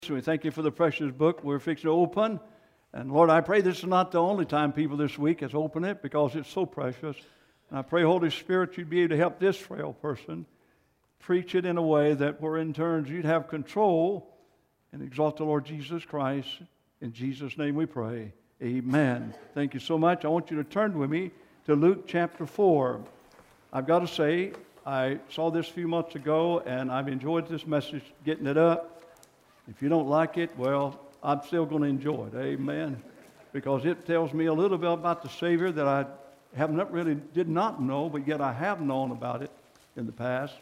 We thank you for the precious book we're fixing to open. And Lord, I pray this is not the only time people this week has opened it because it's so precious. And I pray, Holy Spirit, you'd be able to help this frail person preach it in a way that where in turn you'd have control and exalt the Lord Jesus Christ. In Jesus' name we pray. Amen. Thank you so much. I want you to turn with me to Luke chapter 4. I've got to say, I saw this a few months ago and I've enjoyed this message, getting it up. If you don't like it, well, I'm still going to enjoy it. Amen. Because it tells me a little bit about the Savior that I did not know, but yet I have known about it in the past.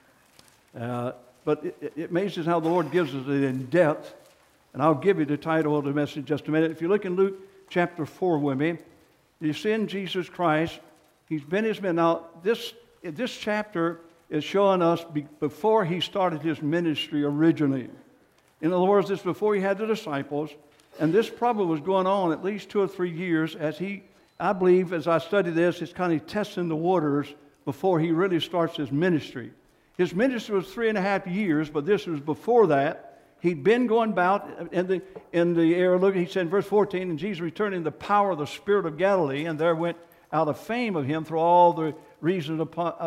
But it amazes how the Lord gives us it in depth. And I'll give you the title of the message in just a minute. If you look in Luke chapter 4 with me, you see in Jesus Christ, He's been His man. Now, this chapter is showing us before He started His ministry originally. In other words, this before He had the disciples, and this probably was going on at least 2 or 3 years as I believe, as I study this, it's kind of testing the waters before He really starts His ministry. His ministry was 3.5 years, but this was before that. He'd been going about in the area, look, He said in verse 14, and Jesus returned in the power of the Spirit of Galilee, and there went out a fame of Him through all the regions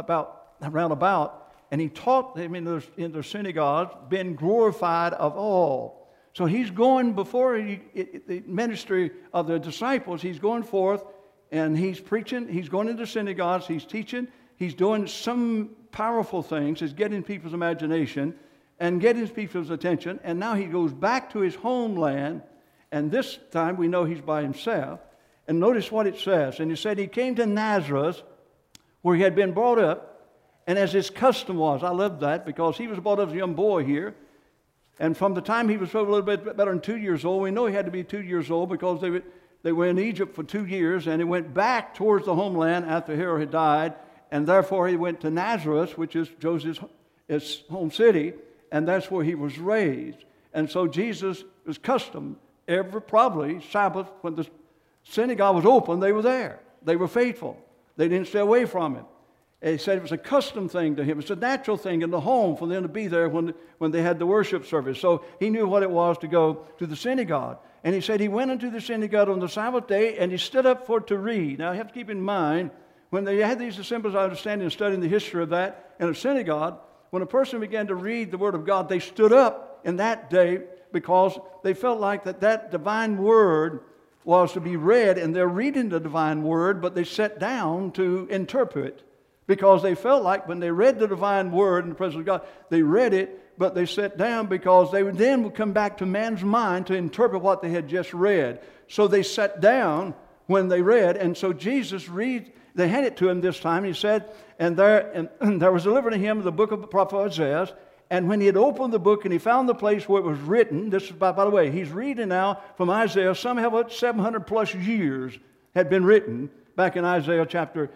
round about. And He taught them in their synagogues, been glorified of all. So He's going before the ministry of the disciples. He's going forth and He's preaching. He's going into synagogues. He's teaching. He's doing some powerful things. He's getting people's imagination and getting people's attention. And now He goes back to His homeland. And this time we know He's by Himself. And notice what it says. And He said He came to Nazareth where He had been brought up. And as His custom was, I love that because He was brought up as a young boy here. And from the time He was probably a little bit better than 2 years old, we know He had to be 2 years old because they were in Egypt for 2 years. And He went back towards the homeland after Herod had died. And therefore He went to Nazareth, which is Joseph's home city. And that's where He was raised. And so Jesus was custom. Probably Sabbath, when the synagogue was open, they were there. They were faithful. They didn't stay away from it. And He said it was a custom thing to Him. It's a natural thing in the home for them to be there when they had the worship service. So He knew what it was to go to the synagogue. And He said He went into the synagogue on the Sabbath day and He stood up to read. Now you have to keep in mind, when they had these assemblies, I understand in studying the history of that, in a synagogue, when a person began to read the Word of God, they stood up in that day because they felt like that divine Word was to be read, and they're reading the divine Word, but they sat down to interpret. Because they felt like when they read the divine word in the presence of God, they read it, but they sat down because they would then come back to man's mind to interpret what they had just read. So they sat down when they read, and so Jesus they handed it to Him this time. He said, and there was delivered to Him the book of the prophet Isaiah, and when He had opened the book and He found the place where it was written, this is by the way, He's reading now from Isaiah, some have 700 plus years had been written back in Isaiah chapter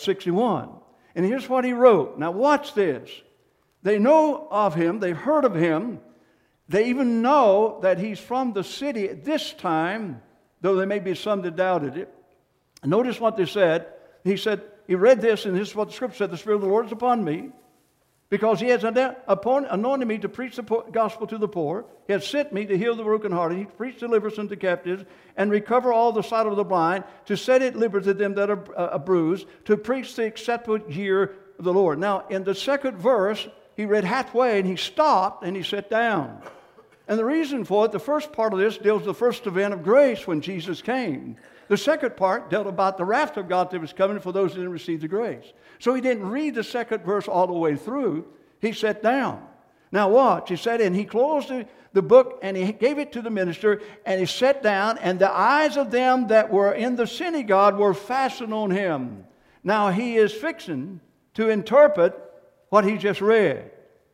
61. And here's what He wrote. Now watch this. They know of Him. They've heard of Him. They even know that He's from the city at this time, though there may be some that doubted it. And notice what they said. He said, He read this, and this is what the Scripture said, the Spirit of the Lord is upon me, because He has anointed me to preach the gospel to the poor. He has sent me to heal the brokenhearted, to preach deliverance unto captives, and recover all the sight of the blind, to set at liberty them that are bruised, to preach the acceptable year of the Lord. Now, in the second verse, he read halfway, and he stopped, and he sat down. And the reason for it, the first part of this deals with the first event of grace when Jesus came. The second part dealt about the wrath of God that was coming for those who didn't receive the grace. So he didn't read the second verse all the way through. He sat down. Now watch. He said, and he closed the book, and he gave it to the minister, and he sat down, and the eyes of them that were in the synagogue were fastened on him. Now he is fixing to interpret what he just read.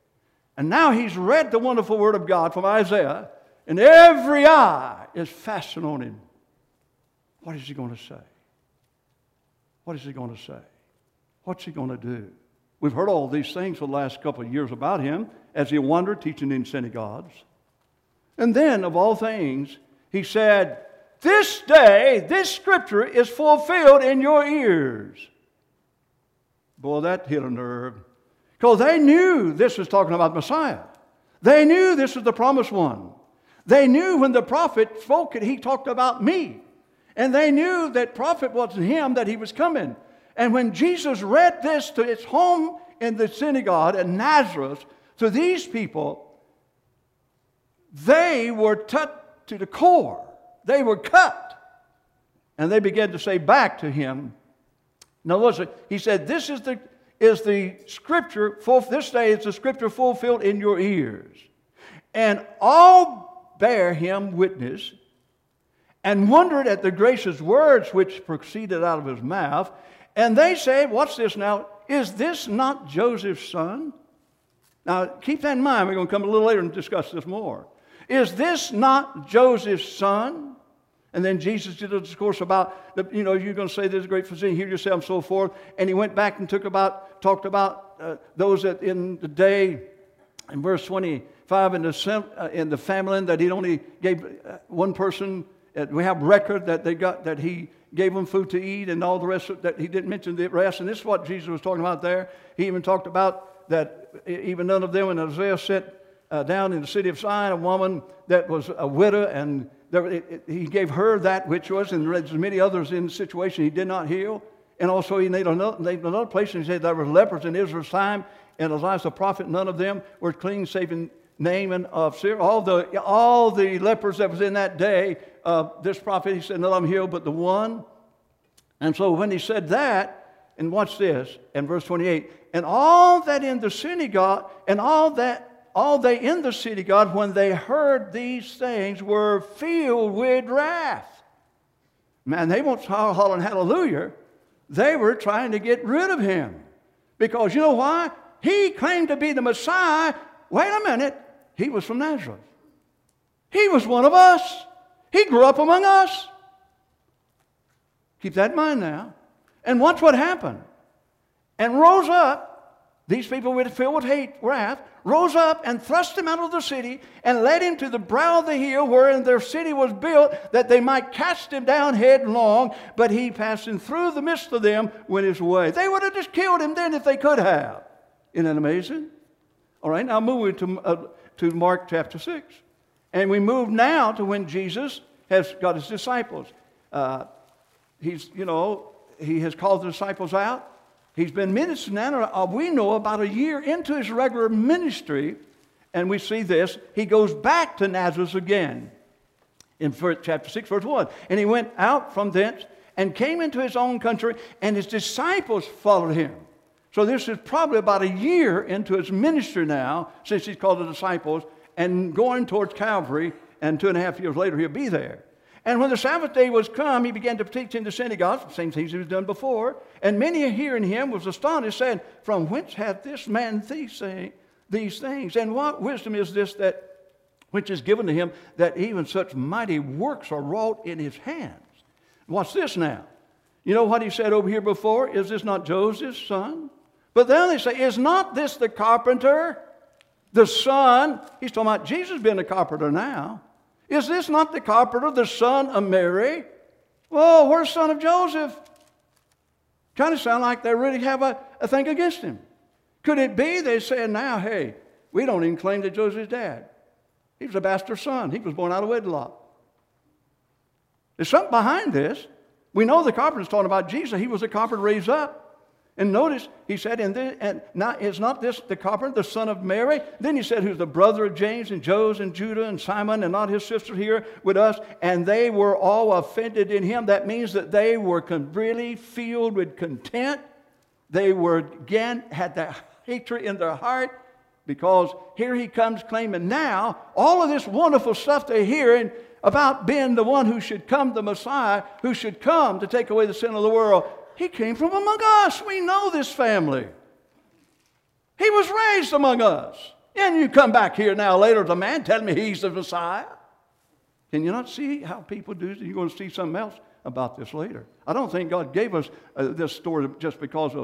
And now he's read the wonderful word of God from Isaiah, and every eye is fastened on him. What is he going to say? What is he going to say? What's he going to do? We've heard all these things for the last couple of years about him as he wandered teaching in synagogues. And then, of all things, he said, this day, this scripture is fulfilled in your ears. Boy, that hit a nerve. Because they knew this was talking about Messiah. They knew this was the promised one. They knew when the prophet spoke it, he talked about me. And they knew that prophet wasn't him, that he was coming. And when Jesus read this to its home in the synagogue in Nazareth, to these people, they were touched to the core. They were cut. And they began to say back to him. Now listen, he said, this is the scripture, this day is the scripture fulfilled in your ears. And all bear him witness, and wondered at the gracious words which proceeded out of his mouth. And they say, watch this now, is this not Joseph's son? Now keep that in mind, we're going to come a little later and discuss this more. Is this not Joseph's son? And then Jesus did a discourse about, you're going to say there's a great physician, heal yourself, and so forth. And he went back and talked about those that in the day, in verse 25, in the famine, that he only gave one person. We have record that they got, that he gave them food to eat, and all the rest that he didn't mention the rest. And this is what Jesus was talking about there. He even talked about that even none of them, when Isaiah set down in the city of Zion, a woman that was a widow, and he gave her that which was, and there's many others in the situation he did not heal. And also he named another place, and he said there were lepers in Israel's time, and Elias the prophet, none of them were clean, save Naaman of Syria. All the lepers that was in that day, this prophet, he said, none of them healed but the one. And so when he said that, and watch this, in verse 28, and all that in the synagogue, and all they in the synagogue, when they heard these things, were filled with wrath. Man, they weren't hollering hallelujah. They were trying to get rid of him. Because you know why? He claimed to be the Messiah. Wait a minute. He was from Nazareth. He was one of us. He grew up among us. Keep that in mind now. And watch what happened. And rose up. These people were filled with hate, wrath, rose up and thrust him out of the city and led him to the brow of the hill wherein their city was built, that they might cast him down headlong. But he, passing through the midst of them, went his way. They would have just killed him then if they could have. Isn't that amazing? All right, now moving to Mark chapter 6. And we move now to when Jesus has got his disciples. He has called the disciples out. He's been ministering now, we know, about a year into his regular ministry. And we see this. He goes back to Nazareth again in chapter 6, verse 1. And he went out from thence and came into his own country, and his disciples followed him. So this is probably about a year into his ministry now, since he's called the disciples, and going towards Calvary, and 2.5 years later he'll be there. And when the Sabbath day was come, he began to teach in the synagogues, the same things he was done before. And many hearing him was astonished, saying, from whence hath this man these things? And what wisdom is this which is given to him, that even such mighty works are wrought in his hands? Watch this now. You know what he said over here before? Is this not Joseph's son? But then they say, is not this the carpenter, the son? He's talking about Jesus being a carpenter now. Is this not the carpenter, the son of Mary? Well, where's the son of Joseph? Kind of sound like they really have a thing against him. Could it be they said now, hey, we don't even claim that Joseph's dad. He was a bastard son. He was born out of wedlock. There's something behind this. We know the carpenter's talking about Jesus. He was a carpenter raised up. And notice, he said, is not this the carpenter, the son of Mary? Then he said, who's the brother of James and Joses and Judah and Simon, and not his sister here with us? And they were all offended in him. That means that they were really filled with contempt. They were, again, had that hatred in their heart, because here he comes claiming now all of this wonderful stuff they're hearing about being the one who should come, the Messiah, who should come to take away the sin of the world. He came from among us. We know this family. He was raised among us. And you come back here now later to man telling me he's the Messiah. Can you not see how people do? You're going to see something else about this later. I don't think God gave us this story just because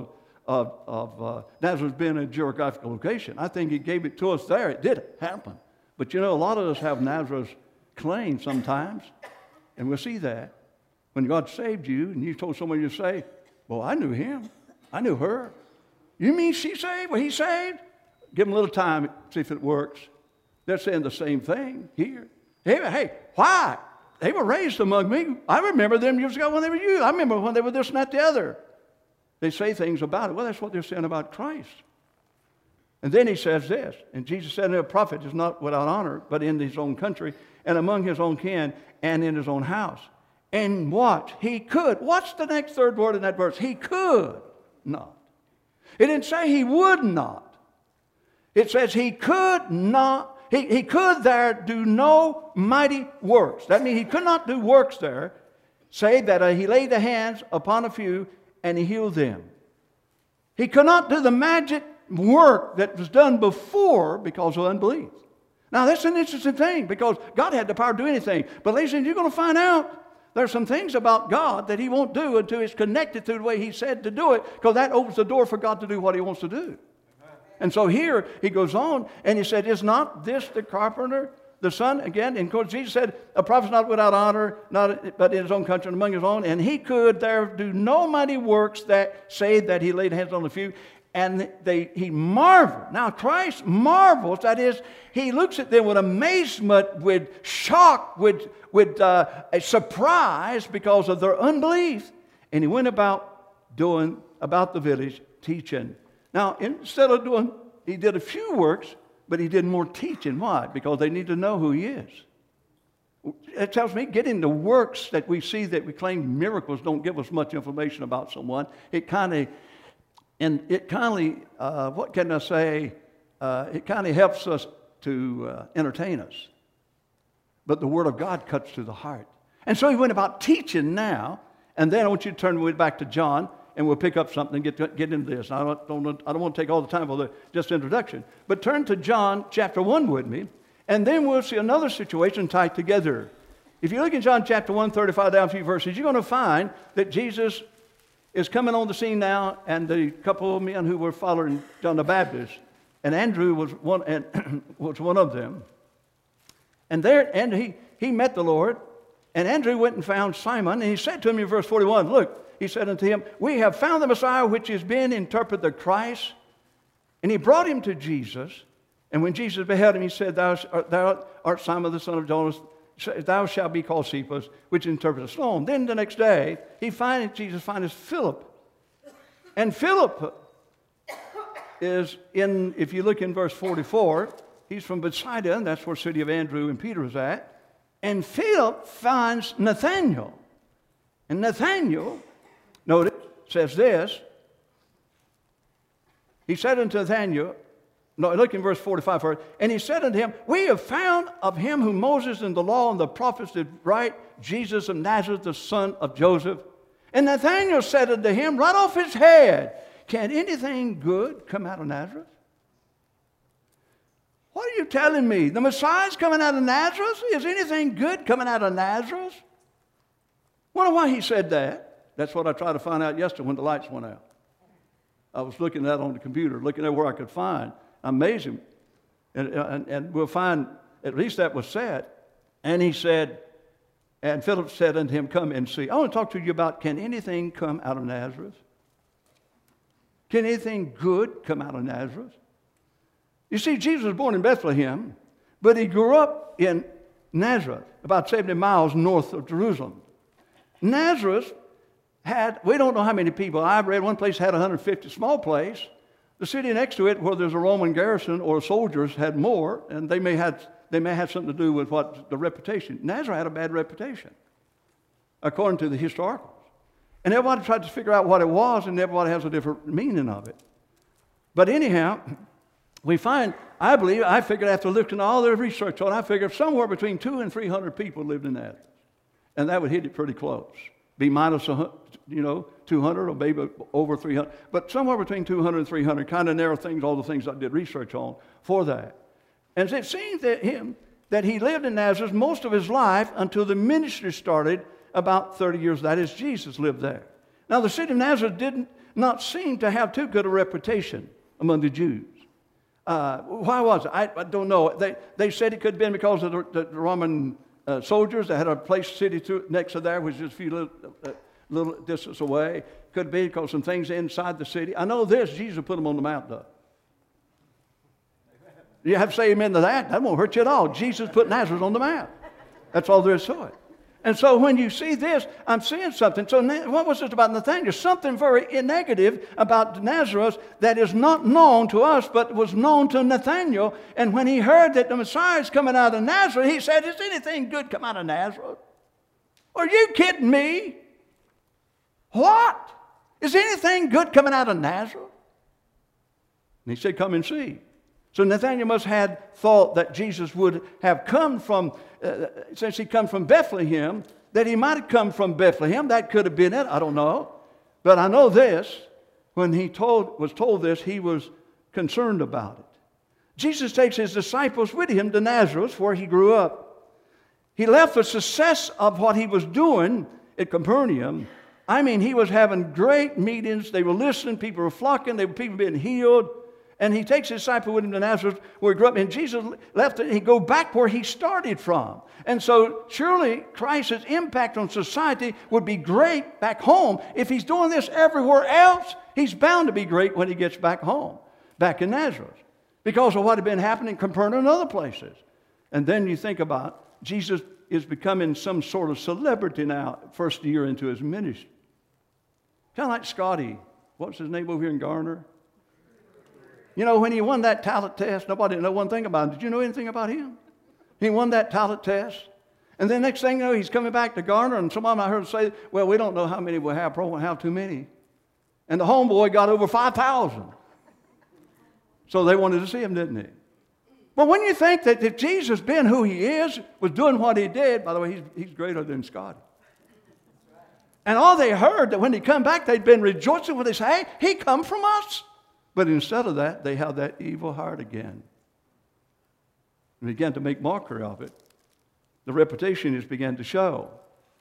of Nazareth being a geographical location. I think he gave it to us there. It did happen. But you know, a lot of us have Nazareth claim sometimes. And we'll see that. When God saved you and you told someone you say, well, I knew him. I knew her. You mean she saved? Well, he saved? Give them a little time, see if it works. They're saying the same thing here. Hey, why? They were raised among me. I remember them years ago when they were you. I remember when they were this and that, the other. They say things about it. Well, that's what they're saying about Christ. And then he says this, and Jesus said, a prophet is not without honor, but in his own country, and among his own kin, and in his own house. And what? He could. What's the next third word in that verse? He could not. It didn't say he would not. It says he could not. He could there do no mighty works. That means he could not do works there, save that he laid the hands upon a few and he healed them. He could not do the magic work that was done before because of unbelief. Now, that's an interesting thing because God had the power to do anything. But ladies and gentlemen, you're going to find out there's some things about God that he won't do until it's connected to the way he said to do it, because that opens the door for God to do what he wants to do. And so here he goes on and he said, is not this the carpenter, the son? Again, and of course Jesus said, a prophet's not without honor, but in his own country and among his own. And he could there do no mighty works that say that he laid hands on a few. And he marveled. Now Christ marvels. That is, he looks at them with amazement, with shock, with a surprise because of their unbelief. And he went about doing about the village, teaching. Now, instead of doing, he did a few works, but he did more teaching. Why? Because they need to know who he is. It tells me getting the works that we see that we claim miracles don't give us much information about someone. It kind of, what can I say? It kind of helps us to entertain us. But the Word of God cuts to the heart. And so he went about teaching now. And then I want you to turn back to John. And we'll pick up something and get into this. I don't want to take all the time for the just introduction. But turn to John chapter 1 with me, and then we'll see another situation tied together. If you look in John chapter 1, 35 down a few verses, you're going to find that Jesus is coming on the scene now, and the couple of men who were following John the Baptist, and Andrew was one, and was one of them. And he met the Lord, and Andrew went and found Simon, and he said to him in verse 41, look, he said unto him, we have found the Messiah, which has been interpreted the Christ. And he brought him to Jesus. And when Jesus beheld him, he said, thou art Simon the son of Jonas. Thou shalt be called Cephas, which interprets stone. Then the next day, Jesus finds Philip. And Philip is in, if you look in verse 44, he's from Bethsaida, and that's where the city of Andrew and Peter was at. And Philip finds Nathanael. And Nathanael, notice, says this. He said unto Nathanael, no, look in verse 45 first. And he said unto him, we have found of him whom Moses and the law and the prophets did write, Jesus of Nazareth, the son of Joseph. And Nathanael said unto him, right off his head, can anything good come out of Nazareth? What are you telling me? The Messiah's coming out of Nazareth? Is anything good coming out of Nazareth? Wonder why he said that. That's what I tried to find out yesterday when the lights went out. I was looking at it on the computer, looking at where I could find. Amazing. And we'll find, at least that was said. And he said, and Philip said unto him, come and see. I want to talk to you about, can anything come out of Nazareth? Can anything good come out of Nazareth? You see, Jesus was born in Bethlehem, but he grew up in Nazareth, about 70 miles north of Jerusalem. Nazareth had, we don't know how many people. I've read one place had 150, small place. The city next to it, where there's a Roman garrison or soldiers, had more, and they may have something to do with what the reputation. Nazareth had a bad reputation, according to the historicals. And everybody tried to figure out what it was, and everybody has a different meaning of it. But anyhow, we find, I believe, I figured after looking at all the research on it, I figured somewhere between 200 and 300 people lived in Nazareth. And that would hit it pretty close. Be minus, 200 or maybe over 300. But somewhere between 200 and 300, kind of narrow things, all the things I did research on for that. And it seems that he lived in Nazareth most of his life until the ministry started about 30 years. That is, Jesus lived there. Now, the city of Nazareth did not seem to have too good a reputation among the Jews. Why was it? I don't know. They said it could have been because of the Roman soldiers that had a place city next to there, which is a few little distance away. Could be because some things inside the city. I know this, Jesus put them on the map, though. You have to say amen to that. That won't hurt you at all. Jesus put Nazareth on the map. That's all there is to it. And so when you see this, I'm seeing something. So what was it about Nathanael? Something very negative about Nazareth that is not known to us, but was known to Nathanael. And when he heard that the Messiah is coming out of Nazareth, he said, "Is anything good come out of Nazareth? Are you kidding me? What? Is anything good coming out of Nazareth?" And he said, "Come and see." So Nathanael must have had thought that Jesus would have come from, since he come from Bethlehem, that he might have come from Bethlehem. That could have been it. I don't know. But I know this. When he was told this, he was concerned about it. Jesus takes his disciples with him to Nazareth, where he grew up. He left the success of what he was doing at Capernaum. I mean, he was having great meetings. They were listening. People were flocking. There were people being healed. And he takes his disciple with him to Nazareth, where he grew up. And Jesus left it. He go back where he started from. And so surely Christ's impact on society would be great back home. If he's doing this everywhere else, he's bound to be great when he gets back home, back in Nazareth, because of what had been happening in Capernaum and other places. And then you think about Jesus is becoming some sort of celebrity now, first year into his ministry. Kind of like Scotty. What's his name over here in Garner? You know, when he won that talent test, nobody didn't know one thing about him. Did you know anything about him? He won that talent test. And then next thing you know, he's coming back to Garner, and some of them I heard say, "Well, we don't know how many we'll have. Probably won't have too many." And the homeboy got over 5,000. So they wanted to see him, didn't they? But when you think that if Jesus, being who he is, was doing what he did, by the way, he's greater than Scotty. And all they heard, that when he come back, they'd been rejoicing when they say, "Hey, he come from us." But instead of that, they have that evil heart again. And began to make mockery of it. The reputation is began to show.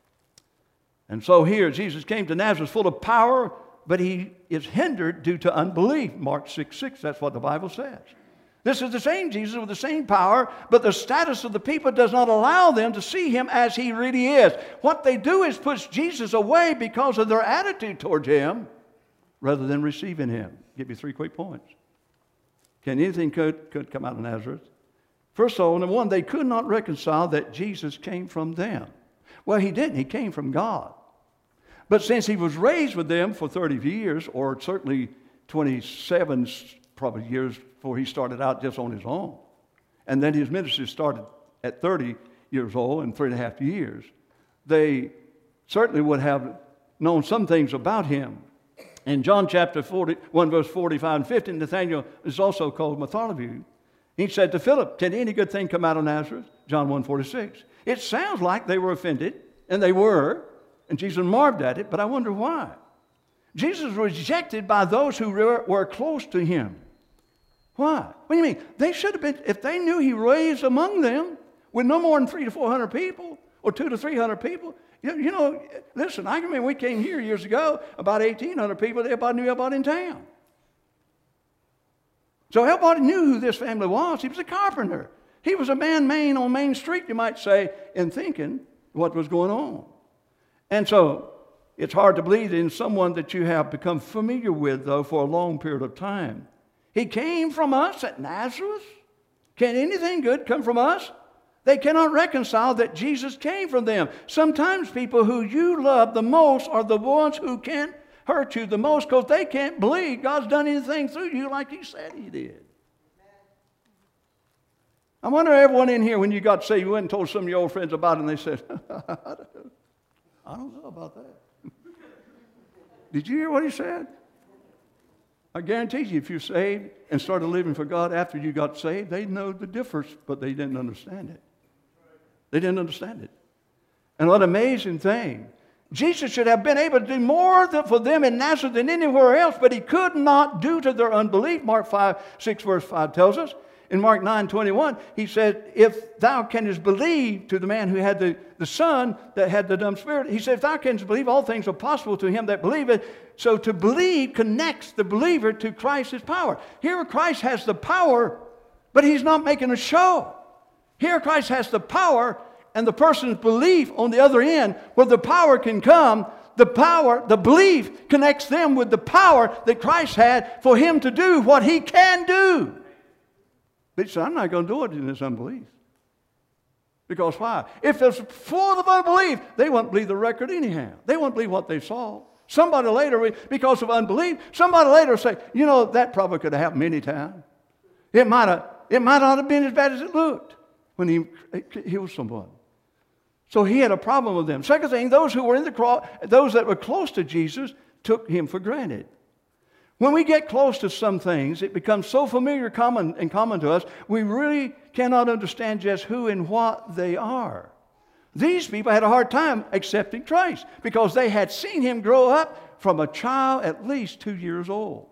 And so here, Jesus came to Nazareth full of power, but he is hindered due to unbelief. Mark 6:6, that's what the Bible says. This is the same Jesus with the same power, but the status of the people does not allow them to see him as he really is. What they do is push Jesus away because of their attitude towards him rather than receiving him. I'll give you 3 quick points. Can anything could come out of Nazareth? First of all, number one, they could not reconcile that Jesus came from them. Well, he didn't. He came from God. But since he was raised with them for 30 years, or certainly 27 probably years before he started out just on his own, and then his ministry started at 30 years old and 3.5 years, they certainly would have known some things about him. In John chapter 41, verse 45 and 50, Nathanael is also called Bartholomew. He said to Philip, "Can any good thing come out of Nazareth?" John 1:46. It sounds like they were offended, and they were, and Jesus marveled at it, but I wonder why. Jesus was rejected by those who were close to him. Why? What do you mean? They should have been, if they knew he raised among them with no more than 300 to 400 people, or 200 to 300 people. You know, listen, I remember we came here years ago, about 1,800 people, everybody knew everybody in town. So everybody knew who this family was. He was a carpenter. He was a man on Main Street, you might say, in thinking what was going on. And so it's hard to believe in someone that you have become familiar with, though, for a long period of time. He came from us at Nazareth. Can anything good come from us? They cannot reconcile that Jesus came from them. Sometimes people who you love the most are the ones who can't hurt you the most because they can't believe God's done anything through you like he said he did. I wonder everyone in here, when you got saved, you went and told some of your old friends about it and they said, "I don't know about that." Did you hear what he said? I guarantee you, if you're saved and started living for God after you got saved, they know the difference, but they didn't understand it. They didn't understand it. And what an amazing thing. Jesus should have been able to do more for them in Nazareth than anywhere else, but he could not due to their unbelief. Mark 6 verse 5 tells us. In Mark 9:21, he said, "If thou canst believe," to the man who had the son that had the dumb spirit, he said, "If thou canst believe, all things are possible to him that believeth." So to believe connects the believer to Christ's power. Here Christ has the power, but he's not making a show. Here Christ has the power, and the person's belief on the other end, where the power can come, the belief connects them with the power that Christ had for him to do what he can do. But he said, "I'm not going to do it in this unbelief." Because why? If it's full of unbelief, they wouldn't believe the record anyhow. They wouldn't believe what they saw. Somebody later, because of unbelief, somebody later will say, you know, that probably could have happened any time. It might not have been as bad as it looked when he healed someone. So he had a problem with them. Second thing, those who were in the cross, those that were close to Jesus, took him for granted. When we get close to some things, it becomes so familiar and common to us, we really cannot understand just who and what they are. These people had a hard time accepting Christ because they had seen him grow up from a child at least 2 years old.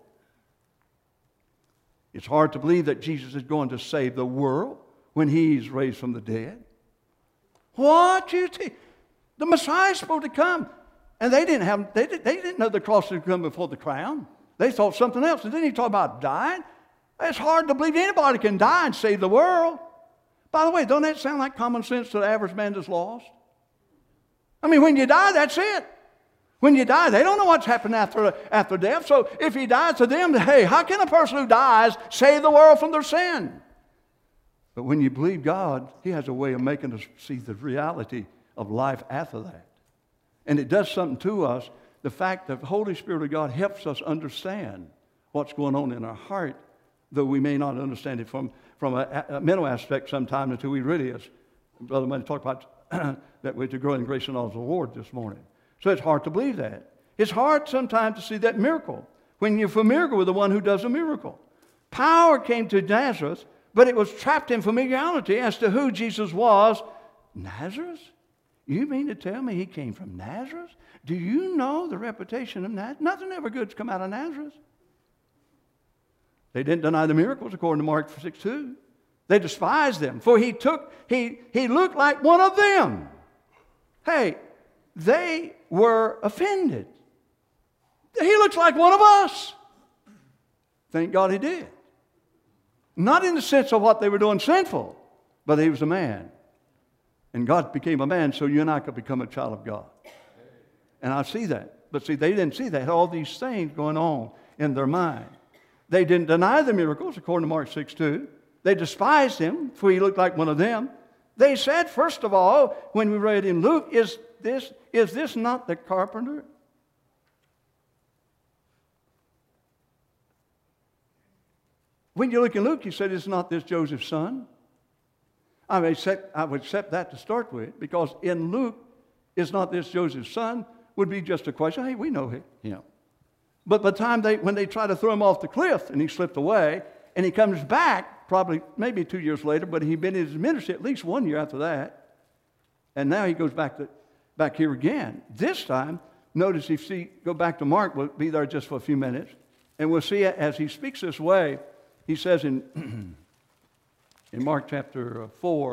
It's hard to believe that Jesus is going to save the world when he's raised from the dead. What you think? The Messiah is supposed to come. And they didn't know the cross would come before the crown. They thought something else. And then he talked about dying. It's hard to believe anybody can die and save the world. By the way, don't that sound like common sense to the average man that's lost? I mean, when you die, that's it. When you die, they don't know what's happened after death. So if he dies to them, hey, how can a person who dies save the world from their sin? But when you believe God, he has a way of making us see the reality of life after that. And it does something to us. The fact that the Holy Spirit of God helps us understand what's going on in our heart, though we may not understand it from a mental aspect sometime until we really, as Brother Money talked about, that we're to grow in grace and knowledge of the Lord this morning. So it's hard to believe that. It's hard sometimes to see that miracle when you're familiar with the one who does a miracle. Power came to Nazareth, but it was trapped in familiarity as to who Jesus was. Nazareth? You mean to tell me he came from Nazareth? Do you know the reputation of Nazareth? Nothing ever good's come out of Nazareth. They didn't deny the miracles according to Mark 6:2. They despised them, for he looked like one of them. Hey, they were offended. He looks like one of us. Thank God he did. Not in the sense of what they were doing sinful, but he was a man. And God became a man so you and I could become a child of God. And I see that. But see, they didn't see that. They had all these things going on in their mind. They didn't deny the miracles, according to Mark 6:2. They despised him, for he looked like one of them. They said, first of all, when we read in Luke, is this not the carpenter? When you look in Luke, he said, is not this Joseph's son? I would accept that to start with, because in Luke, is not this Joseph's son, would be just a question. Hey, we know him. But by the time when they try to throw him off the cliff and he slipped away, and he comes back, probably maybe 2 years later, but he'd been in his ministry at least 1 year after that. And now he goes back here again. This time, notice if you go back to Mark, we'll be there just for a few minutes, and we'll see as he speaks this way, he says in Mark chapter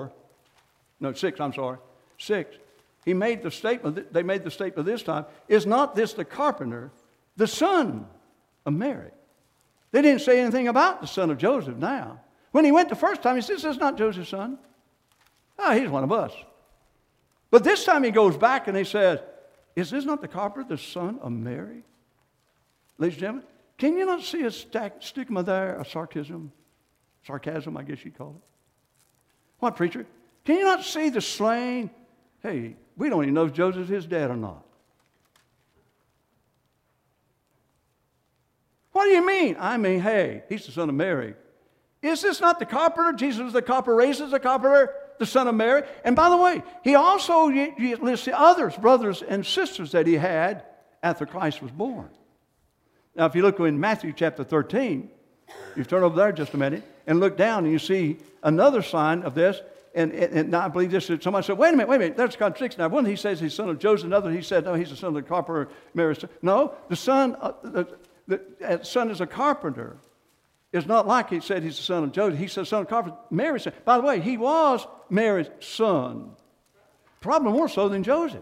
6, he made the statement, they made the statement this time, is not this the carpenter, the son of Mary? They didn't say anything about the son of Joseph now. When he went the first time, he says, this is not Joseph's son. He's one of us. But this time he goes back and he says, is this not the carpenter, the son of Mary? Ladies and gentlemen, can you not see a stigma there, a sarcasm, I guess you'd call it? What, preacher? Can you not see the slain? Hey, we don't even know if Joseph is his dad or not. What do you mean? I mean, hey, he's the son of Mary. Is this not the carpenter? Jesus was the carpenter, raises the carpenter, the son of Mary. And by the way, he also lists the others, brothers and sisters that he had after Christ was born. Now, if you look in Matthew chapter 13, you turn over there just a minute and look down and you see another sign of this. And I believe this is, somebody said, wait a minute, there's a contradiction. Now, one he says he's son of Joseph, another he said, no, he's the son of the carpenter, Mary's son. No, the son is a carpenter. It's not like he said he's the son of Joseph. He said son of carpenter, Mary's son. By the way, he was Mary's son. Probably more so than Joseph.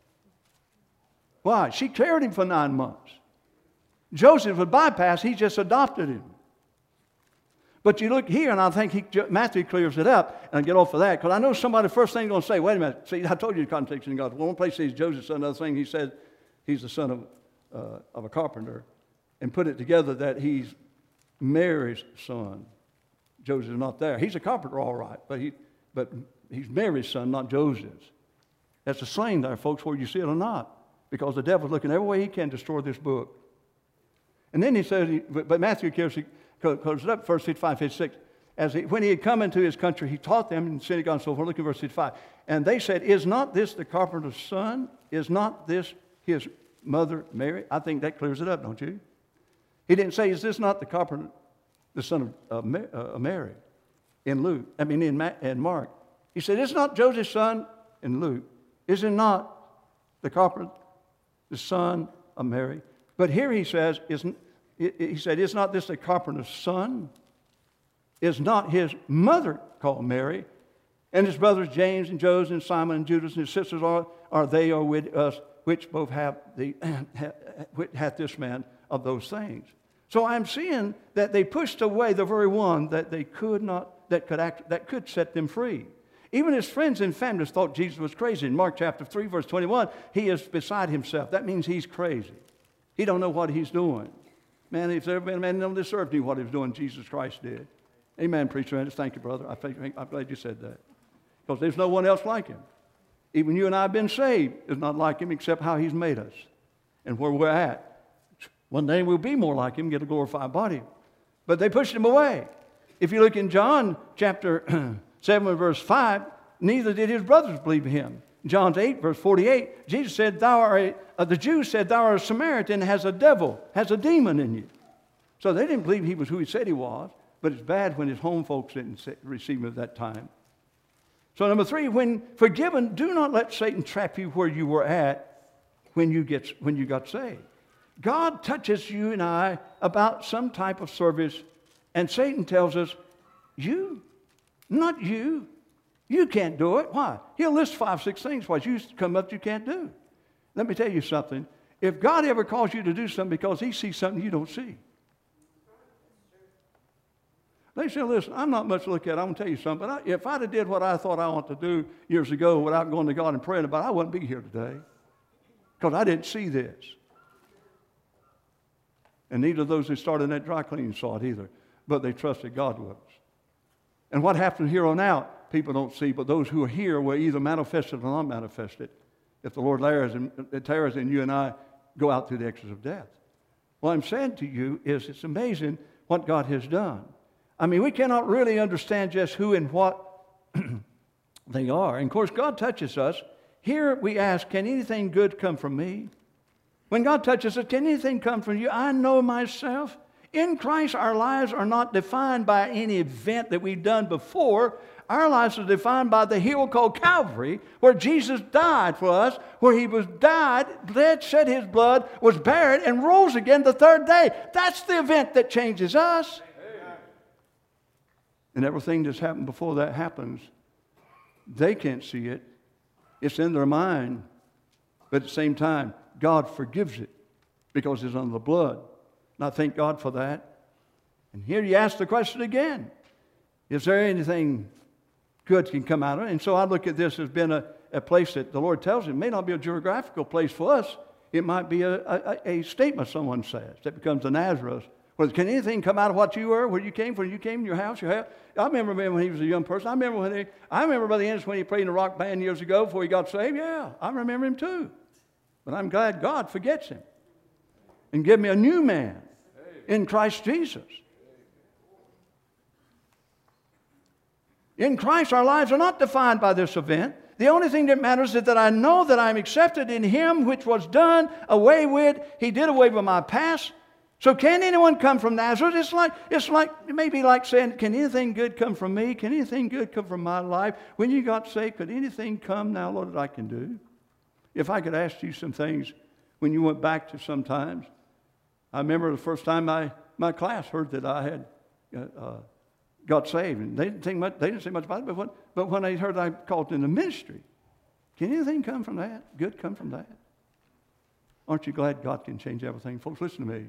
Why? She carried him for 9 months. Joseph was bypassed. He just adopted him. But you look here, and I think Matthew clears it up, and I get off of that, because I know somebody first thing is going to say, wait a minute, see, I told you the contradiction in God. One place says Joseph's son, another thing he said he's the son of a carpenter, and put it together that he's Mary's son. Joseph's not there. He's a carpenter, all right, but he's Mary's son, not Joseph's. That's a slang there, folks, whether you see it or not, because the devil's looking every way he can to destroy this book. And then he says, but Matthew closes it up, verse 55, 56. When he had come into his country, he taught them in the synagogue and so forth. Look at verse 55. And they said, is not this the carpenter's son? Is not this his mother Mary? I think that clears it up, don't you? He didn't say, is this not the carpenter, the son of Mary in Mark. He said, is not Joseph's son in Luke? Is it not the carpenter, the son of Mary? But here he says, is not this the carpenter's son? Is not his mother called Mary? And his brothers James and Joseph and Simon and Judas and his sisters are they with us, which both have hath this man of those things. So I'm seeing that they pushed away the very one that they could not, that could set them free. Even his friends and families thought Jesus was crazy. In Mark chapter 3, verse 21, he is beside himself. That means he's crazy. He don't know what he's doing. Man, if there ever been a man on this earth knew what he was doing, Jesus Christ did. Amen, preacher. Thank you, brother. I'm glad you said that. Because there's no one else like him. Even you and I have been saved is not like him except how he's made us and where we're at. One day we'll be more like him, get a glorified body. But they pushed him away. If you look in John chapter 7 verse 5, neither did his brothers believe him. John 8 verse 48, Jesus said, the Jews said, thou art a Samaritan, has a devil, has a demon in you. So they didn't believe he was who he said he was, but it's bad when his home folks didn't receive him at that time. So number 3, when forgiven, do not let Satan trap you where you were at when you got saved. God touches you and I about some type of service, and Satan tells us, you, not you. You can't do it. Why? He'll list 5, 6 things what you come up you can't do. Let me tell you something. If God ever calls you to do something because he sees something you don't see. They say, listen, I'm not much to look at. I'm going to tell you something. But if I'd have did what I thought I wanted to do years ago without going to God and praying about it, I wouldn't be here today. Because I didn't see this. And neither of those who started in that dry cleaning saw it either. But they trusted God with us. And what happened here on out, people don't see. But those who are here will either manifest it or not manifest it. If the Lord tarries and you and I go out through the exits of death. What I'm saying to you is it's amazing what God has done. I mean, we cannot really understand just who and what they are. And of course, God touches us. Here we ask, can anything good come from me? When God touches us, can anything come from you? I know myself. In Christ, our lives are not defined by any event that we've done before. Our lives are defined by the hill called Calvary, where Jesus died for us, where he was died, bled, shed his blood, was buried, and rose again the third day. That's the event that changes us. And everything that's happened before that happens, they can't see it. It's in their mind. But at the same time, God forgives it because it's under the blood. And I thank God for that. And here you ask the question again. Is there anything good can come out of it? And so I look at this as being a place that the Lord tells you. It may not be a geographical place for us. It might be a statement someone says that becomes a Nazareth. Well, can anything come out of what you were, where you came from? You came in your house. I remember when he was a young person. I remember Brother Ennis when he played in a rock band years ago before he got saved. Yeah, I remember him too. But I'm glad God forgets him and give me a new man in Christ Jesus. In Christ, our lives are not defined by this event. The only thing that matters is that I know that I'm accepted in him, which was done away with. He did away with my past. So can anyone come from Nazareth? It may be like saying, can anything good come from me? Can anything good come from my life? When you got saved, could anything come now, Lord, that I can do? If I could ask you some things when you went back to sometimes. I remember the first time my class heard that I had got saved. And they didn't say much about it, but when they heard I called in the ministry, can anything come from that? Good come from that? Aren't you glad God can change everything? Folks, listen to me.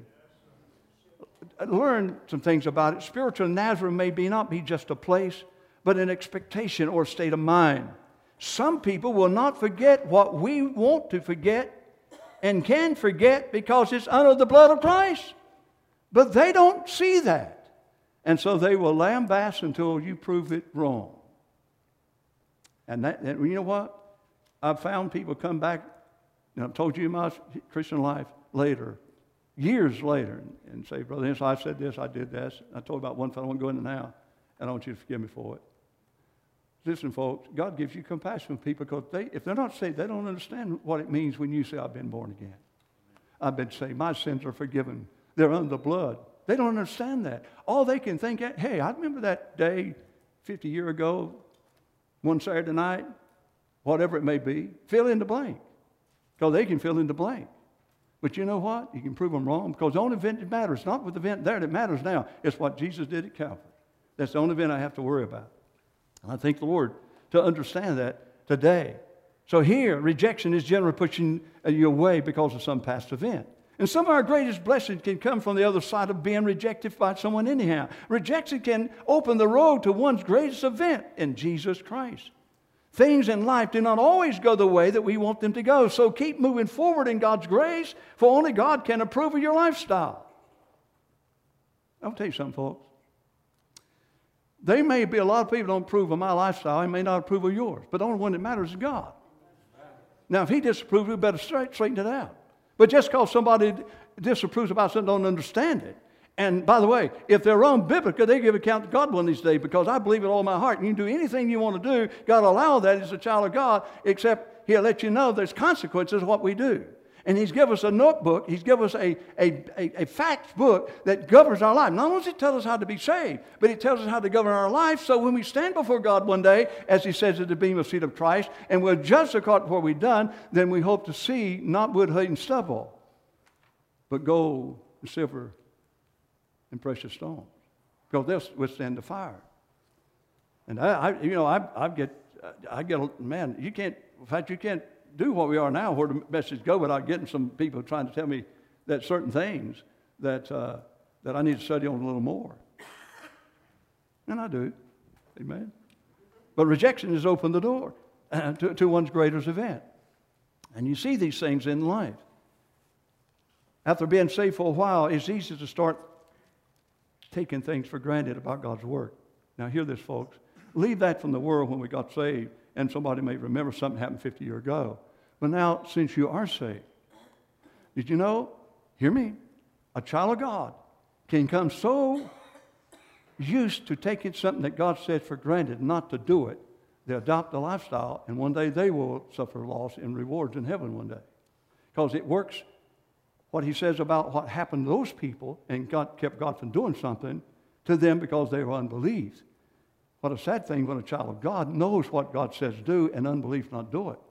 Learn some things about it. Spiritual Nazareth may not be just a place, but an expectation or state of mind. Some people will not forget what we want to forget and can forget because it's under the blood of Christ. But they don't see that. And so they will lambaste until you prove it wrong. And you know what? I've found people come back, and I've told you in my Christian life later, years later, and say, Brother Henson, I said this, I did this. I told you about one fellow, I won't go into now, and I want you to forgive me for it. Listen, folks, God gives you compassion for people because if they're not saved, they don't understand what it means when you say, I've been born again. I've been saved. My sins are forgiven. They're under the blood. They don't understand that. All they can think, hey, I remember that day 50 years ago, one Saturday night, whatever it may be, fill in the blank. Because they can fill in the blank. But you know what? You can prove them wrong because the only event that matters, it's not what the event there that matters now. It's what Jesus did at Calvary. That's the only event I have to worry about. And I thank the Lord to understand that today. So here, rejection is generally pushing you away because of some past event. And some of our greatest blessings can come from the other side of being rejected by someone anyhow. Rejection can open the road to one's greatest event in Jesus Christ. Things in life do not always go the way that we want them to go. So keep moving forward in God's grace, for only God can approve of your lifestyle. I'll tell you something, folks. There may be a lot of people don't approve of my lifestyle. They may not approve of yours. But the only one that matters is God. Now, if He disapproves, we better straighten it out. But just because somebody disapproves about something, don't understand it. And by the way, if they're wrong biblically, they give account to God one of these days because I believe with all my heart. And you can do anything you want to do. God will allow that as a child of God, except He'll let you know there's consequences of what we do. And He's given us a notebook. He's given us a facts book that governs our life. Not only does it tell us how to be saved, but it tells us how to govern our life. So when we stand before God one day, as He says at the bema seat of Christ, and we'll judge the cause before we've done, then we hope to see not wood, hay, and stubble, but gold and silver and precious stones. Because they'll withstand the fire. And I get, man, you can't, in fact, you can't do what we are now, where the message go, without getting some people trying to tell me that certain things that I need to study on a little more. And I do. Amen. But rejection has opened the door to one's greatest event. And you see these things in life. After being saved for a while, it's easy to start taking things for granted about God's work. Now hear this, folks. Leave that from the world when we got saved, and somebody may remember something happened 50 years ago. But now, since you are saved, did you know, hear me, a child of God can come so used to taking something that God said for granted not to do it, they adopt a lifestyle, and one day they will suffer loss and rewards in heaven one day. Because it works, what He says about what happened to those people, and God kept God from doing something to them because they were unbelief. What a sad thing when a child of God knows what God says do and unbelief not do it.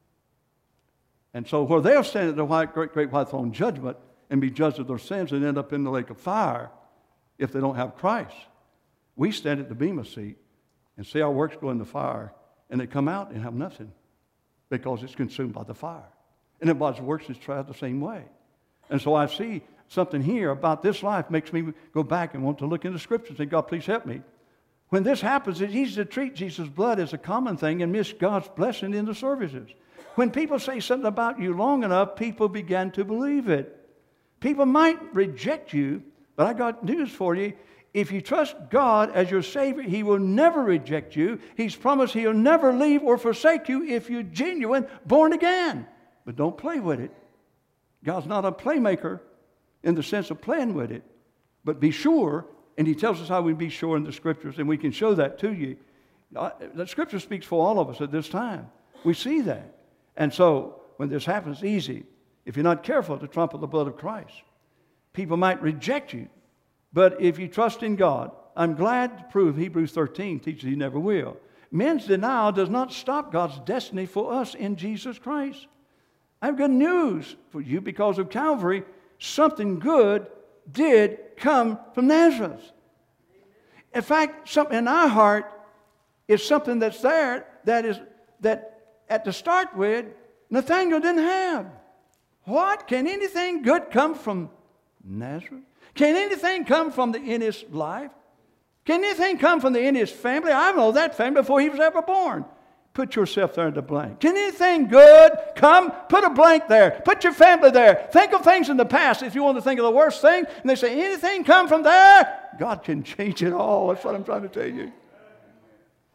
And so where they'll stand at the great white throne judgment and be judged of their sins and end up in the lake of fire if they don't have Christ, we stand at the bema seat and see our works go in the fire, and they come out and have nothing because it's consumed by the fire. And everybody's works is tried the same way. And so I see something here about this life makes me go back and want to look in the Scriptures and say, God, please help me. When this happens, it's easy to treat Jesus' blood as a common thing and miss God's blessing in the services. When people say something about you long enough, people begin to believe it. People might reject you, but I got news for you. If you trust God as your Savior, He will never reject you. He's promised He'll never leave or forsake you if you're genuine, born again. But don't play with it. God's not a playmaker in the sense of playing with it. But be sure, and He tells us how we be sure in the Scriptures, and we can show that to you. The Scripture speaks for all of us at this time. We see that. And so, when this happens, easy. If you're not careful to trample the blood of Christ, people might reject you. But if you trust in God, I'm glad to prove Hebrews 13 teaches He never will. Men's denial does not stop God's destiny for us in Jesus Christ. I have good news for you because of Calvary. Something good did come from Nazareth. In fact, something in our heart is something that's there that at the start with, Nathanael didn't have. What? Can anything good come from Nazareth? Can anything come from the Ennis life? Can anything come from the Ennis family? I know that family before he was ever born. Put yourself there in the blank. Can anything good come? Put a blank there. Put your family there. Think of things in the past if you want to think of the worst thing. And they say, anything come from there? God can change it all. That's what I'm trying to tell you.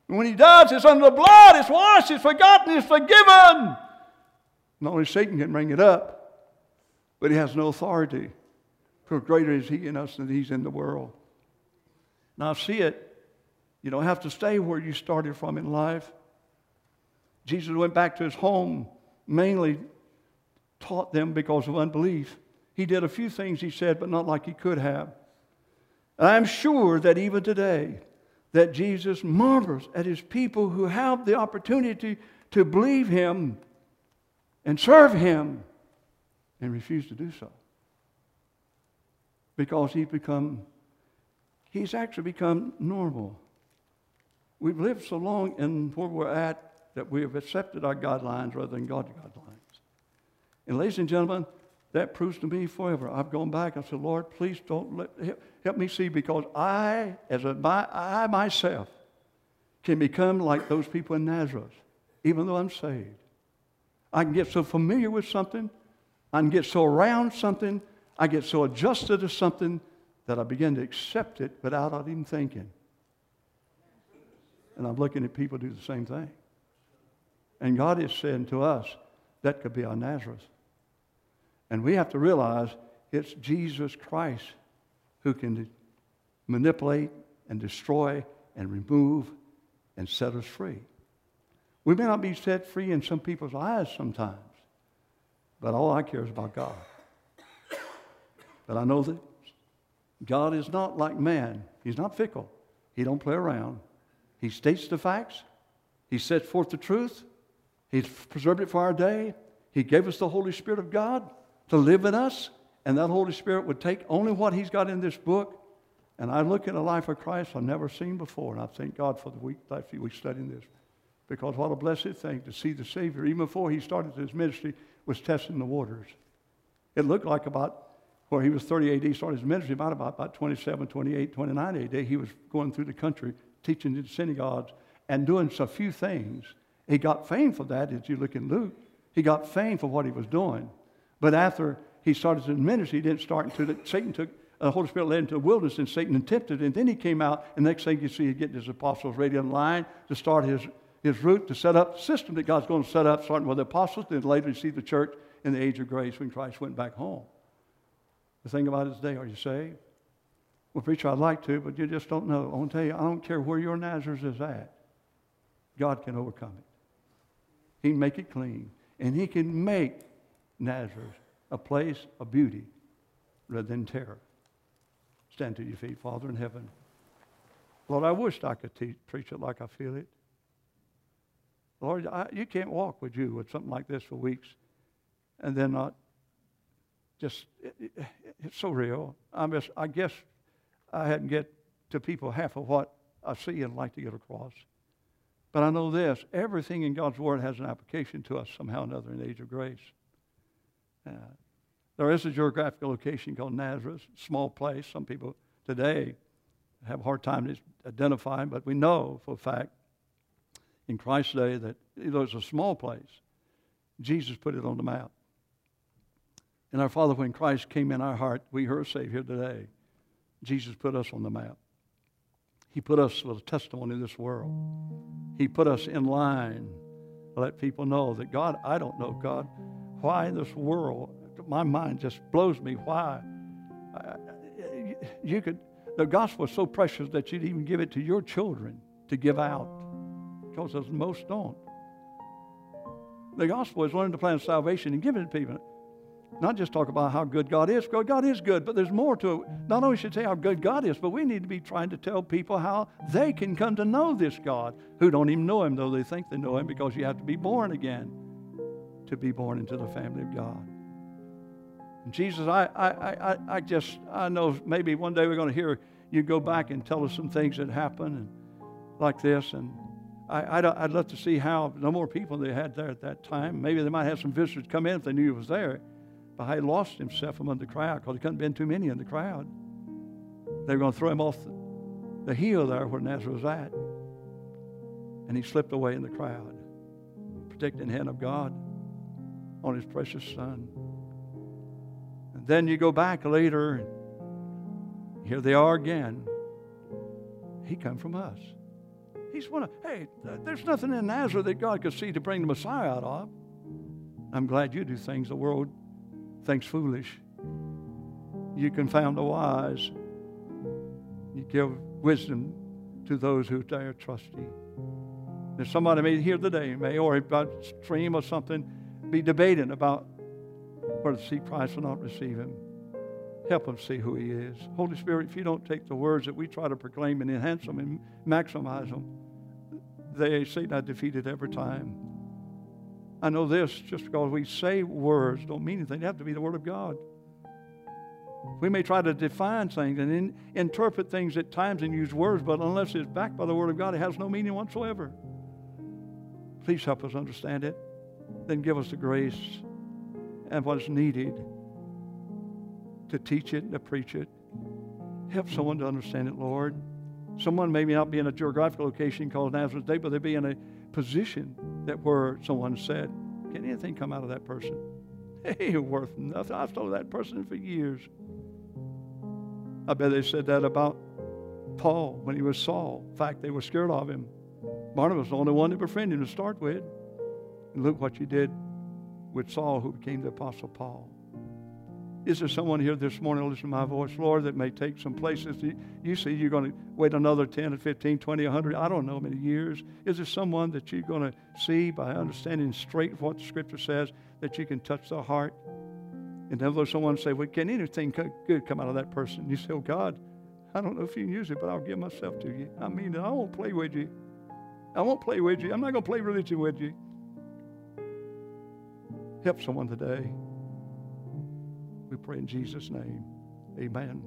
And when he dies, it's under the blood. It's washed. It's forgotten. It's forgiven. Not only Satan can bring it up, but he has no authority. For greater is he in us than he's in the world. Now see it. You don't have to stay where you started from in life. Jesus went back to his home, mainly taught them because of unbelief. He did a few things, he said, but not like he could have. And I'm sure that even today, that Jesus marvels at his people who have the opportunity to believe him and serve him and refuse to do so. Because he's actually become normal. We've lived so long in where we're at that we have accepted our guidelines rather than God's guidelines. And ladies and gentlemen, that proves to me forever. I've gone back and said, Lord, please don't help me see, because I myself can become like those people in Nazareth, even though I'm saved. I can get so familiar with something, I can get so around something, I get so adjusted to something that I begin to accept it without even thinking. And I'm looking at people do the same thing. And God is saying to us, that could be our Nazareth. And we have to realize it's Jesus Christ who can manipulate and destroy and remove and set us free. We may not be set free in some people's eyes sometimes, but all I care is about God. But I know that God is not like man. He's not fickle. He don't play around. He states the facts. He sets forth the truth. He's preserved it for our day. He gave us the Holy Spirit of God to live in us, and that Holy Spirit would take only what he's got in this book. And I look at a life of Christ I've never seen before, and I thank God for the last few weeks studying this, because what a blessed thing to see the Savior, even before he started his ministry, was testing the waters. It looked like about where he was 30 AD, started his ministry, about 27, 28, 29 AD, he was going through the country, teaching in synagogues, and doing a few things. He got fame for that, as you look in Luke. He got fame for what he was doing. But after he started his ministry, he didn't start until Satan took, the Holy Spirit led him to the wilderness, and Satan tempted, and then he came out, and next thing you see, he getting his apostles ready in line to start his route, to set up the system that God's going to set up, starting with the apostles, then later you see the church in the age of grace when Christ went back home. The thing about it today, are you saved? Well, preacher, I'd like to, but you just don't know. I want to tell you, I don't care where your Nazareth is at. God can overcome it. He can make it clean. And he can make Nazareth a place of beauty rather than terror. Stand to your feet, Father in heaven. Lord, I wished I could preach it like I feel it. Lord, you can't walk with you with something like this for weeks and then not just, it's so real. I guess I hadn't get to people half of what I see and like to get across. But I know this, everything in God's Word has an application to us somehow or another in the age of grace. There is a geographical location called Nazareth, small place. Some people today have a hard time identifying, but we know for a fact in Christ's day that it was a small place. Jesus put it on the map. And our Father, when Christ came in our heart, we heard Savior today. Jesus put us on the map. He put us with a testimony in this world. He put us in line to let people know that God, I don't know, God, why in this world, my mind just blows me, why? The gospel is so precious that you'd even give it to your children to give out, because most don't. The gospel is learning the plan of salvation and giving it to people. Not just talk about how good God is. God is good, but there's more to it. Not only should say how good God is, but we need to be trying to tell people how they can come to know this God, who don't even know him, though they think they know him, because you have to be born again to be born into the family of God. And Jesus, I know maybe one day we're going to hear you go back and tell us some things that happened and like this, and I'd love to see how no more people they had there at that time. Maybe they might have some visitors come in if they knew he was there. But he lost himself among the crowd because there couldn't have been too many in the crowd. They were going to throw him off the hill there where Nazareth was at. And he slipped away in the crowd, protecting the hand of God on his precious Son. And then you go back later, and here they are again. He come from us. He's one of, hey, there's nothing in Nazareth that God could see to bring the Messiah out of. I'm glad you do things the world thinks foolish. You confound the wise. You give wisdom to those who dare trust you. There's somebody may here today, or about stream or something, be debating about whether to see Christ or not receive him. Help them see who he is. Holy Spirit, if you don't take the words that we try to proclaim and enhance them and maximize them, Satan are defeated every time. I know this, just because we say words don't mean anything. They have to be the Word of God. We may try to define things and interpret things at times and use words, but unless it's backed by the Word of God, it has no meaning whatsoever. Please help us understand it. Then give us the grace and what is needed to teach it and to preach it. Help someone to understand it, Lord. Someone may not be in a geographical location called Nazareth Day, but they be in a position that where someone said, can anything come out of that person? Hey, worth nothing. I've told that person for years. I bet they said that about Paul when he was Saul. In fact, they were scared of him. Barnabas was the only one that befriended him to start with. And look what you did with Saul, who became the Apostle Paul. Is there someone here this morning to listen to my voice, Lord, that may take some places? You see you're going to wait another 10 or 15, 20, 100, I don't know, many years. Is there someone that you're going to see by understanding straight what the Scripture says, that you can touch their heart? And then there's someone say, well, can anything good come out of that person? You say, oh, God, I don't know if you can use it, but I'll give myself to you. I mean, I won't play with you. I won't play with you. I'm not going to play religion with you. Help someone today. We pray in Jesus' name. Amen.